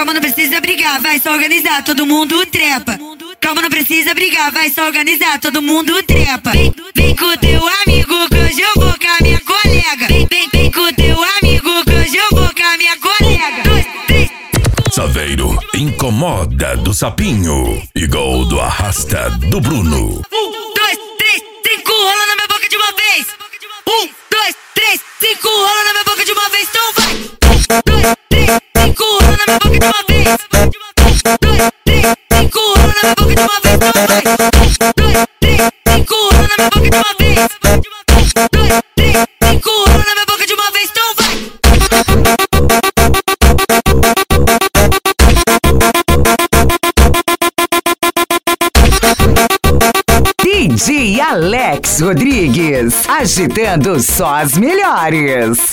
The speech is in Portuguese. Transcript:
Calma, não precisa brigar, vai só organizar, todo mundo trepa. Calma, não precisa brigar, vai só organizar, todo mundo trepa. Vem com teu amigo que hoje eu vou com a minha colega. Vem com teu amigo que hoje eu vou com a minha colega. 2, 3, Saveiro incomoda do Sapinho e gol do Arrasta do Bruno. 1, 2, 3, 5, rola na minha boca de uma vez. 1, 2, 3, 5, rola na minha boca de uma vez, então vai. 2, 3, 5, rola na minha boca de uma vez. 2, 3, 5, rola na minha boca de uma vez, então vai. 2, 3, 5, rola na minha boca de uma vez. 2, 3, 5, rola na minha boca de uma vez, então vai. DJ Alex Rodrigues, agitando só as melhores.